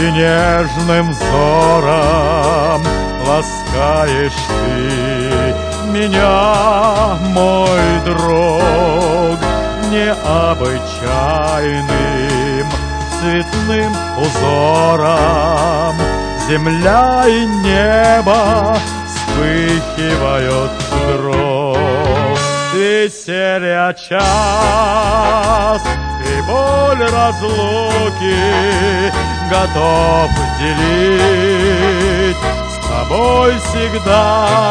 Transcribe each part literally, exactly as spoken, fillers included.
нежным взором ласкаешь ты меня, мой друг, необычайным цветным узором. Земля и небо вспыхивают вдруг. Веселья час и боль разлуки готов делить с тобой всегда.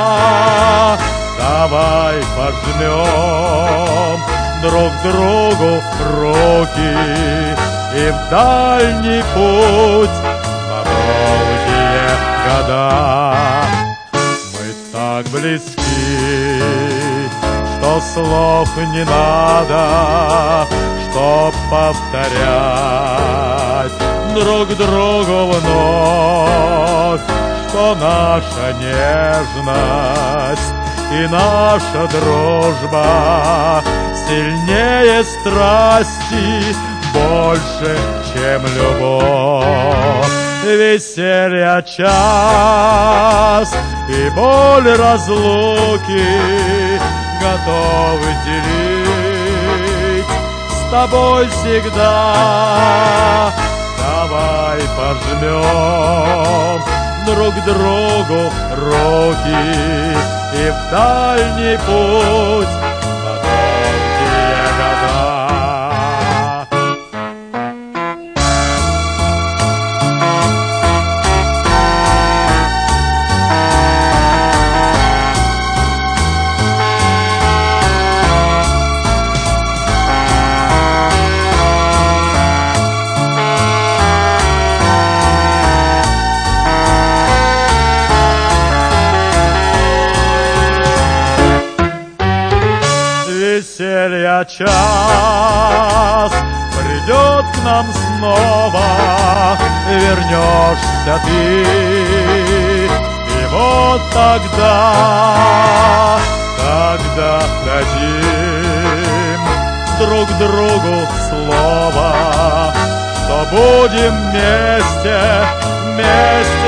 Давай пожмем друг другу руки и в дальний путь на долгие года. Мы так близки, что слов не надо, чтоб повторять друг другу вновь, что наша нежность и наша дружба сильнее страсти, больше, чем любовь. Веселья час и боль разлуки готов делить с тобой всегда. Давай пожмем друг другу руки и в дальний путь на долгие года. Веселья час придет к нам снова, вернешься ты, и вот тогда, тогда дадим друг другу слово, что будем вместе, вместе